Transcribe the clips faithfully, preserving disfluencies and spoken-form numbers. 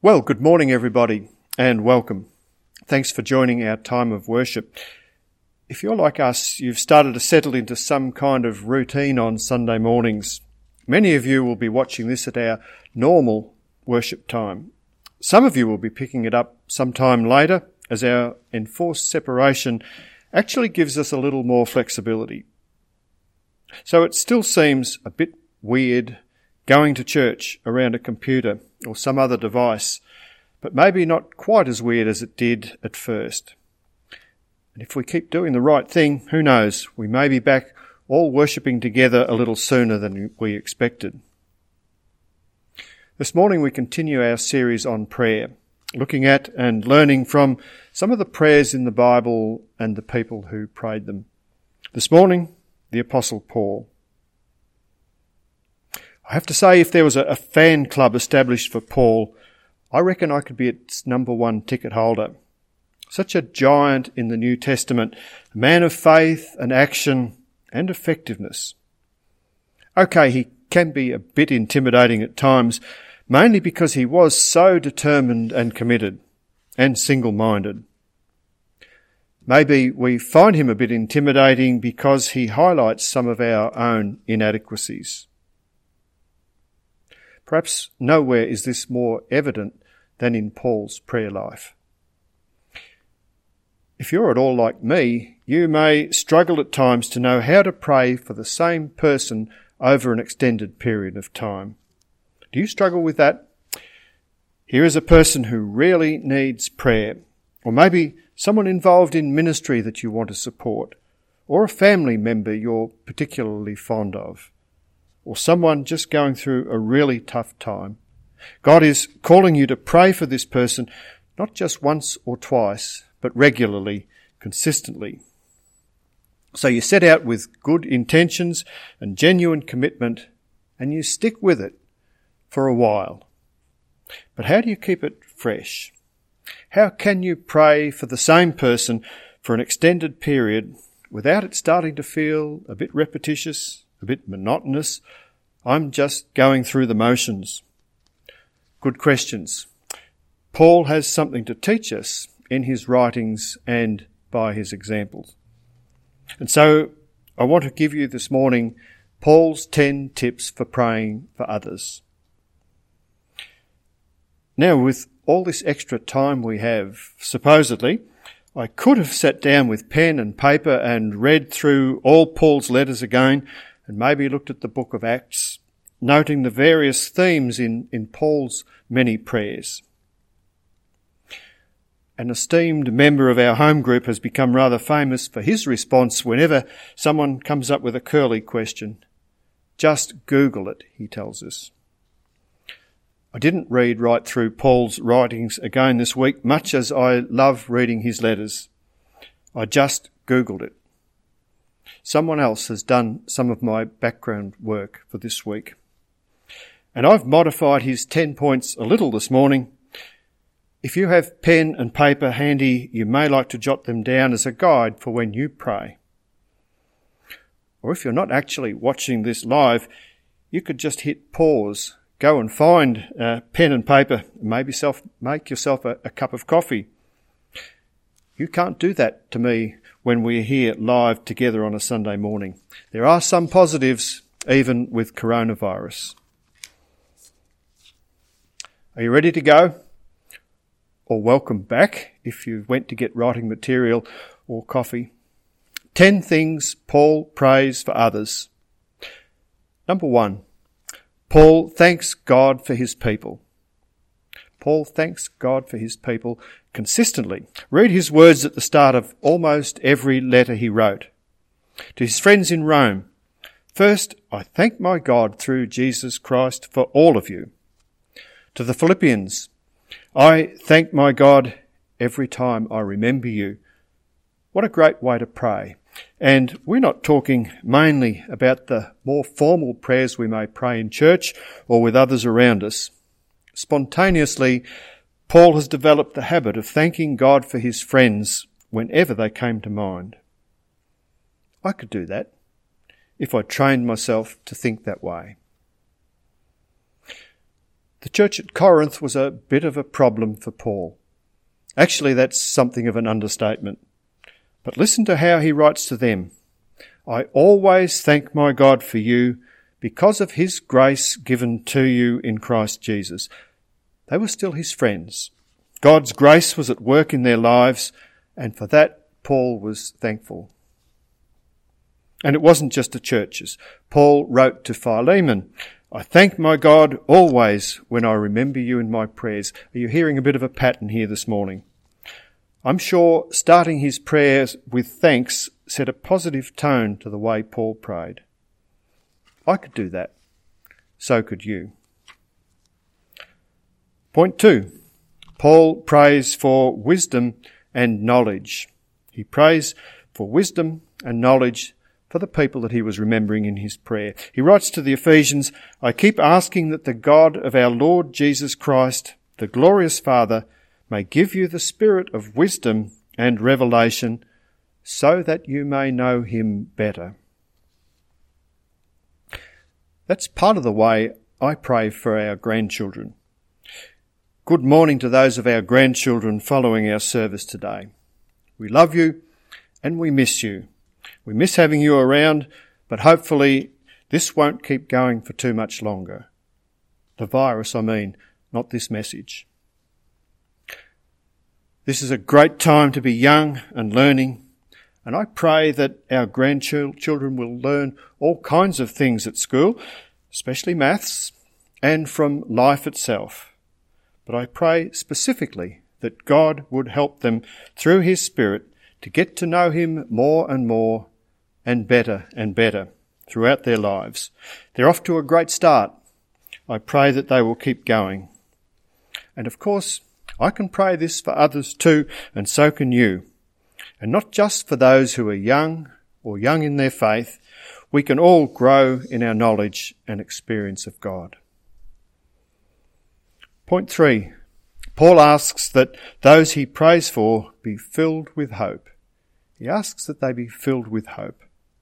Well, good morning everybody and welcome. Thanks for joining our time of worship. If you're like us, you've started to settle into some kind of routine on Sunday mornings. Many of you will be watching this at our normal worship time. Some of you will be picking it up sometime later, as our enforced separation actually gives us a little more flexibility. So it still seems a bit weird going to church around a computer or some other device, but maybe not quite as weird as it did at first. And if we keep doing the right thing, who knows, we may be back all worshipping together a little sooner than we expected. This morning we continue our series on prayer, looking at and learning from some of the prayers in the Bible and the people who prayed them. This morning, the Apostle Paul. I have to say, if there was a, a fan club established for Paul, I reckon I could be its number one ticket holder. Such a giant in the New Testament, a man of faith and action and effectiveness. Okay, he can be a bit intimidating at times, mainly because he was so determined and committed and single-minded. Maybe we find him a bit intimidating because he highlights some of our own inadequacies. Perhaps nowhere is this more evident than in Paul's prayer life. If you're at all like me, you may struggle at times to know how to pray for the same person over an extended period of time. Do you struggle with that? Here is a person who really needs prayer, or maybe someone involved in ministry that you want to support, or a family member you're particularly fond of, or someone just going through a really tough time. God is calling you to pray for this person, not just once or twice, but regularly, consistently. So you set out with good intentions and genuine commitment, and you stick with it for a while. But how do you keep it fresh? How can you pray for the same person for an extended period without it starting to feel a bit repetitious, a bit monotonous? I'm just going through the motions. Good questions. Paul has something to teach us in his writings and by his examples. And so I want to give you this morning Paul's ten tips for praying for others. Now, with all this extra time we have, supposedly, I could have sat down with pen and paper and read through all Paul's letters again and maybe looked at the book of Acts, noting the various themes in, in Paul's many prayers. An esteemed member of our home group has become rather famous for his response whenever someone comes up with a curly question. Just Google it, he tells us. I didn't read right through Paul's writings again this week, much as I love reading his letters. I just Googled it. Someone else has done some of my background work for this week. And I've modified his ten points a little this morning. If you have pen and paper handy, you may like to jot them down as a guide for when you pray. Or if you're not actually watching this live, you could just hit pause, go and find uh, pen and paper, maybe self, make yourself a, a cup of coffee. You can't do that to me when we're here live together on a Sunday morning. There are some positives, even with coronavirus. Are you ready to go? Or welcome back if you went to get writing material or coffee. Ten things Paul prays for others. Number one, Paul thanks God for his people. Paul thanks God for his people consistently. Read his words at the start of almost every letter he wrote. To his friends in Rome, first, I thank my God through Jesus Christ for all of you. To the Philippians, I thank my God every time I remember you. What a great way to pray. And we're not talking mainly about the more formal prayers we may pray in church or with others around us. Spontaneously, Paul has developed the habit of thanking God for his friends whenever they came to mind. I could do that if I trained myself to think that way. The church at Corinth was a bit of a problem for Paul. Actually, that's something of an understatement. But listen to how he writes to them. I always thank my God for you because of his grace given to you in Christ Jesus. They were still his friends. God's grace was at work in their lives, and for that Paul was thankful. And it wasn't just the churches. Paul wrote to Philemon, I thank my God always when I remember you in my prayers. Are you hearing a bit of a pattern here this morning? I'm sure starting his prayers with thanks set a positive tone to the way Paul prayed. I could do that. So could you. Point two. Paul prays for wisdom and knowledge. He prays for wisdom and knowledge for the people that he was remembering in his prayer. He writes to the Ephesians, I keep asking that the God of our Lord Jesus Christ, the glorious Father, may give you the spirit of wisdom and revelation so that you may know him better. That's part of the way I pray for our grandchildren. Good morning to those of our grandchildren following our service today. We love you and we miss you. We miss having you around, but hopefully this won't keep going for too much longer. The virus, I mean, not this message. This is a great time to be young and learning, and I pray that our grandchildren will learn all kinds of things at school, especially maths, and from life itself. But I pray specifically that God would help them through his Spirit to get to know him more and more and better and better throughout their lives. They're off to a great start. I pray that they will keep going. And of course, I can pray this for others too, and so can you. And not just for those who are young or young in their faith. We can all grow in our knowledge and experience of God. Point three. Paul asks that those he prays for be filled with hope. He asks that they be filled with hope.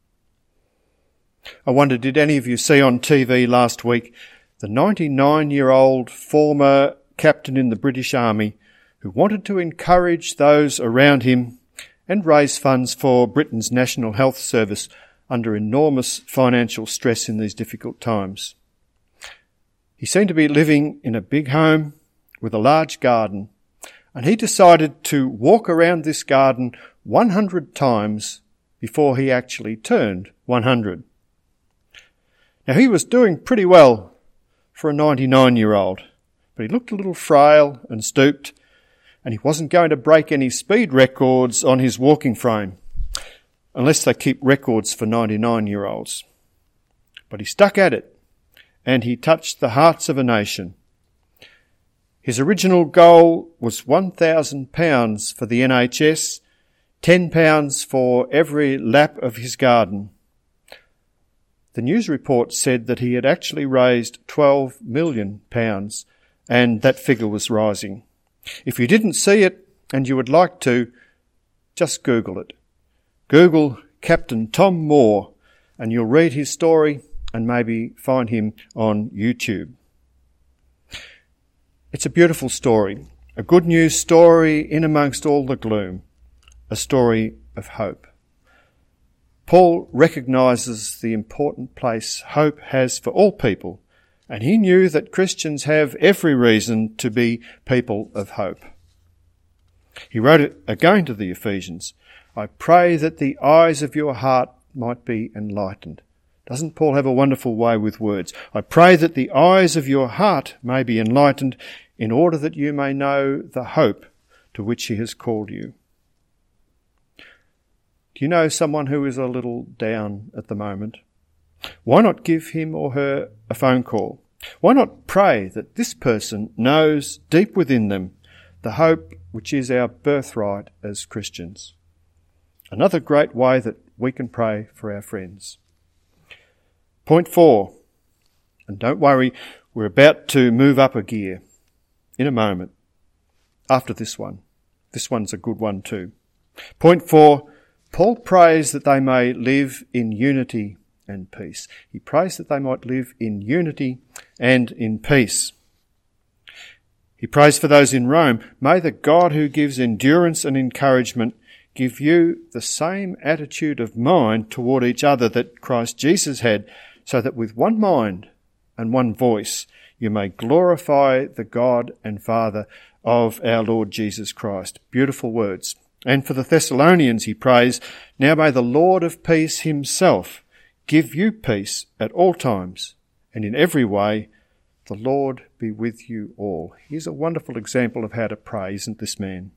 I wonder, did any of you see on T V last week the ninety-nine-year-old former captain in the British Army who wanted to encourage those around him and raise funds for Britain's National Health Service under enormous financial stress in these difficult times? He seemed to be living in a big home with a large garden, and he decided to walk around this garden one hundred times before he actually turned one hundred. Now, he was doing pretty well for a ninety-nine-year-old, but he looked a little frail and stooped, and he wasn't going to break any speed records on his walking frame, unless they keep records for ninety-nine-year-olds. But he stuck at it, and he touched the hearts of a nation. His original goal was one thousand pounds for the N H S, ten pounds for every lap of his garden. The news report said that he had actually raised twelve million pounds, and that figure was rising. If you didn't see it and you would like to, just Google it. Google Captain Tom Moore and you'll read his story and maybe find him on YouTube. It's a beautiful story, a good news story in amongst all the gloom, a story of hope. Paul recognises the important place hope has for all people, and he knew that Christians have every reason to be people of hope. He wrote it again to the Ephesians, I pray that the eyes of your heart might be enlightened. Doesn't Paul have a wonderful way with words? I pray that the eyes of your heart may be enlightened in order that you may know the hope to which he has called you. Do you know someone who is a little down at the moment? Why not give him or her a phone call? Why not pray that this person knows deep within them the hope which is our birthright as Christians? Another great way that we can pray for our friends. Point four, and don't worry, we're about to move up a gear in a moment after this one. This one's a good one too. Point four, Paul prays that they may live in unity and peace. He prays that they might live in unity and in peace. He prays for those in Rome. May the God who gives endurance and encouragement give you the same attitude of mind toward each other that Christ Jesus had, so that with one mind and one voice you may glorify the God and Father of our Lord Jesus Christ. Beautiful words. And for the Thessalonians he prays, now may the Lord of peace himself give you peace at all times and in every way. The Lord be with you all. Here's a wonderful example of how to pray, isn't this man?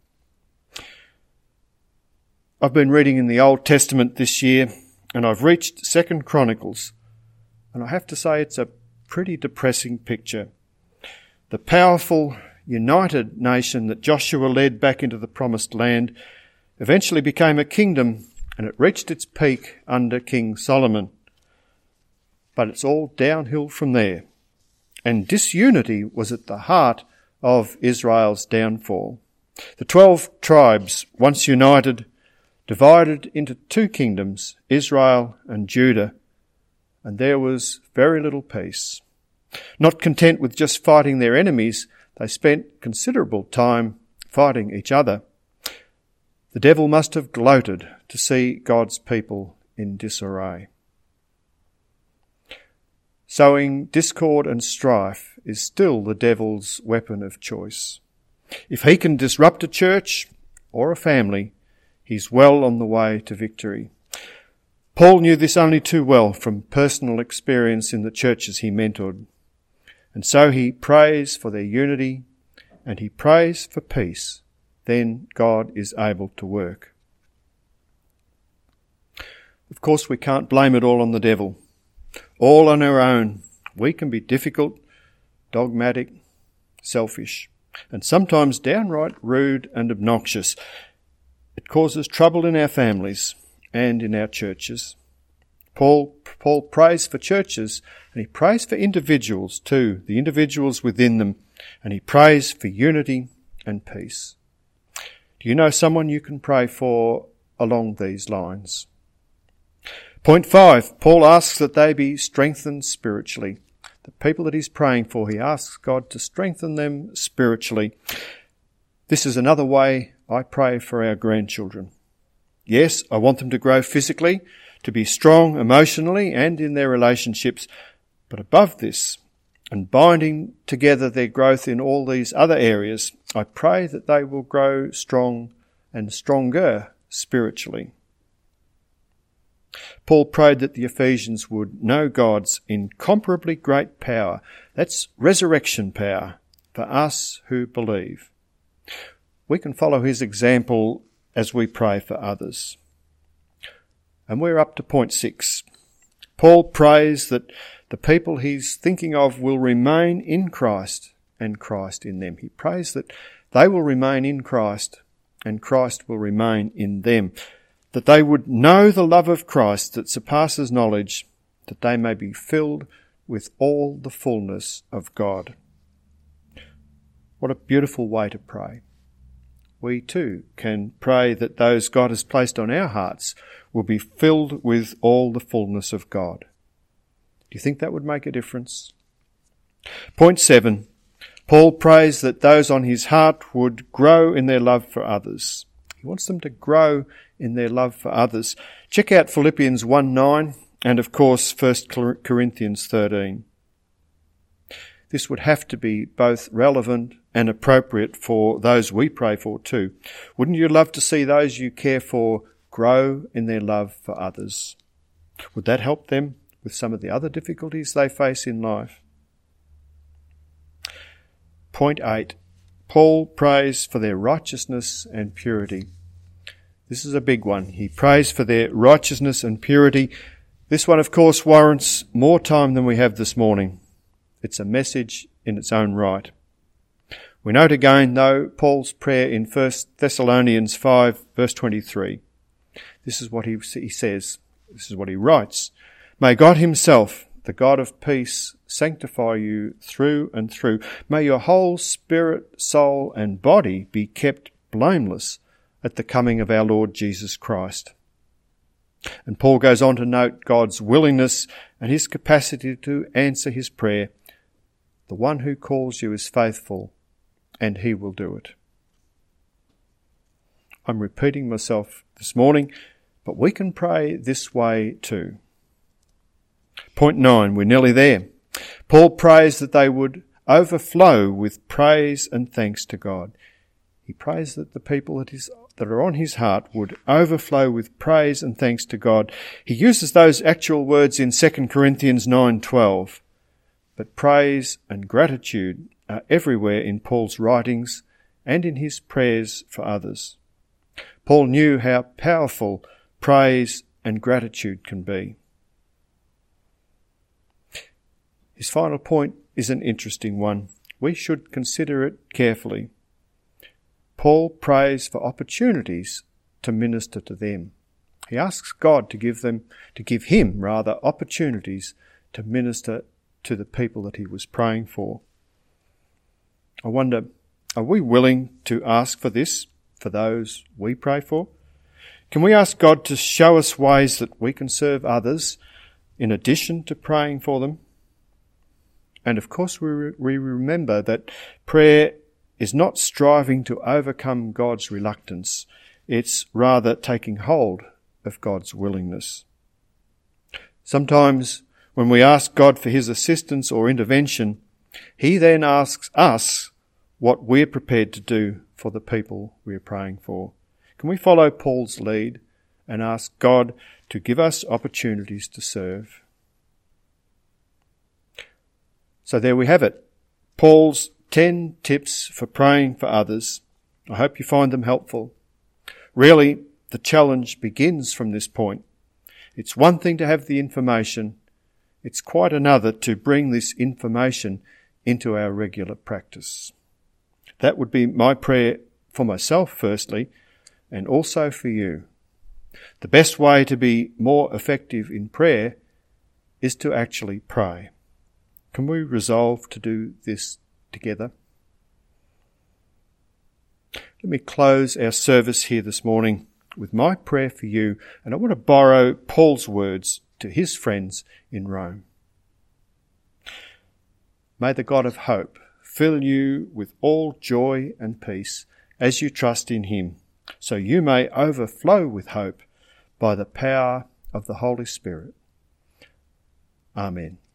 I've been reading in the Old Testament this year, and I've reached Second Chronicles, and I have to say it's a pretty depressing picture. The powerful, united nation that Joshua led back into the Promised Land eventually became a kingdom, and it reached its peak under King Solomon. But it's all downhill from there. And disunity was at the heart of Israel's downfall. The twelve tribes, once united, divided into two kingdoms, Israel and Judah, and there was very little peace. Not content with just fighting their enemies, they spent considerable time fighting each other. The devil must have gloated to see God's people in disarray. Sowing discord and strife is still the devil's weapon of choice. If he can disrupt a church or a family, he's well on the way to victory. Paul knew this only too well from personal experience in the churches he mentored. And so he prays for their unity and he prays for peace. Then God is able to work. Of course, we can't blame it all on the devil. All on our own. We can be difficult, dogmatic, selfish, and sometimes downright rude and obnoxious. It causes trouble in our families and in our churches. Paul, Paul prays for churches and he prays for individuals too, the individuals within them, and he prays for unity and peace. Do you know someone you can pray for along these lines? Point five, Paul asks that they be strengthened spiritually. The people that he's praying for, he asks God to strengthen them spiritually. This is another way I pray for our grandchildren. Yes, I want them to grow physically, to be strong emotionally and in their relationships, but above this, and binding together their growth in all these other areas, I pray that they will grow strong and stronger spiritually. Paul prayed that the Ephesians would know God's incomparably great power. That's resurrection power for us who believe. We can follow his example as we pray for others. And we're up to point six. Paul prays that the people he's thinking of will remain in Christ and Christ in them. He prays that they will remain in Christ and Christ will remain in them. That they would know the love of Christ that surpasses knowledge, that they may be filled with all the fullness of God. What a beautiful way to pray. We too can pray that those God has placed on our hearts will be filled with all the fullness of God. Do you think that would make a difference? Point seven. Paul prays that those on his heart would grow in their love for others. He wants them to grow in their love for others. Check out Philippians one nine and, of course, First Corinthians thirteen. This would have to be both relevant and appropriate for those we pray for too. Wouldn't you love to see those you care for grow in their love for others? Would that help them with some of the other difficulties they face in life? Point eight. Paul prays for their righteousness and purity. This is a big one. He prays for their righteousness and purity. This one, of course, warrants more time than we have this morning. It's a message in its own right. We note again, though, Paul's prayer in First Thessalonians five, verse twenty-three. This is what he, he says. This is what he writes. May God himself, the God of peace, sanctify you through and through. May your whole spirit, soul, and body be kept blameless at the coming of our Lord Jesus Christ. And Paul goes on to note God's willingness and his capacity to answer his prayer. The one who calls you is faithful, and he will do it. I'm repeating myself this morning, but we can pray this way too. Point nine, we're nearly there. Paul prays that they would overflow with praise and thanks to God. He prays that the people that, is, that are on his heart would overflow with praise and thanks to God. He uses those actual words in Second Corinthians nine twelve. But praise and gratitude are everywhere in Paul's writings and in his prayers for others. Paul knew how powerful praise and gratitude can be. His final point is an interesting one. We should consider it carefully. Paul prays for opportunities to minister to them. He asks God to give them, to give him rather, opportunities to minister to the people that he was praying for. I wonder, are we willing to ask for this for those we pray for? Can we ask God to show us ways that we can serve others in addition to praying for them? And of course we, re- we remember that prayer is not striving to overcome God's reluctance. It's rather taking hold of God's willingness. Sometimes when we ask God for his assistance or intervention, he then asks us what we're prepared to do for the people we're praying for. Can we follow Paul's lead and ask God to give us opportunities to serve? So there we have it. Paul's ten tips for praying for others. I hope you find them helpful. Really, the challenge begins from this point. It's one thing to have the information. It's quite another to bring this information into our regular practice. That would be my prayer for myself firstly, and also for you. The best way to be more effective in prayer is to actually pray. Can we resolve to do this together? Let me close our service here this morning with my prayer for you, and I want to borrow Paul's words to his friends in Rome. May the God of hope fill you with all joy and peace as you trust in him, so you may overflow with hope by the power of the Holy Spirit. Amen.